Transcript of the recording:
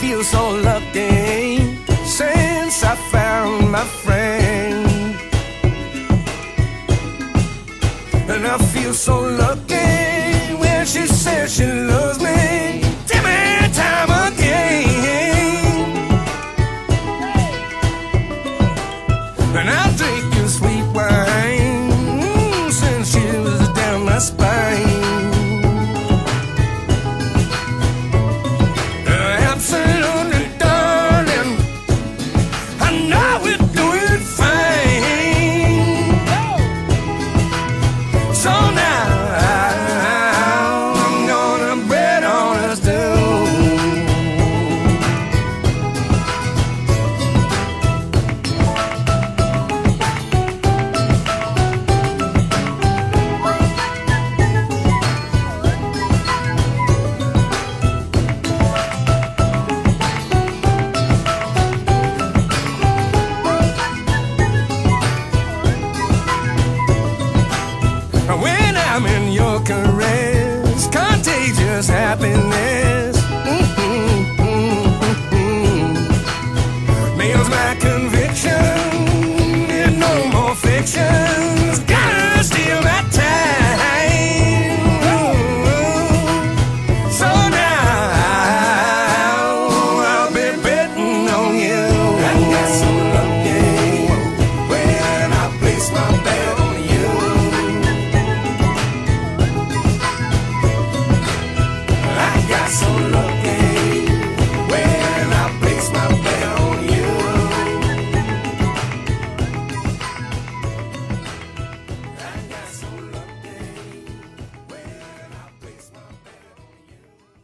feel so lucky since I found my friend. And I feel so lucky when she says she loves me. Time and time again. And I drink your sweet wine since she was down my spine. Absolutely, darling, I know we're doing fine. So now I'm gonna bet on us too. When I'm in your caress, contagious happiness.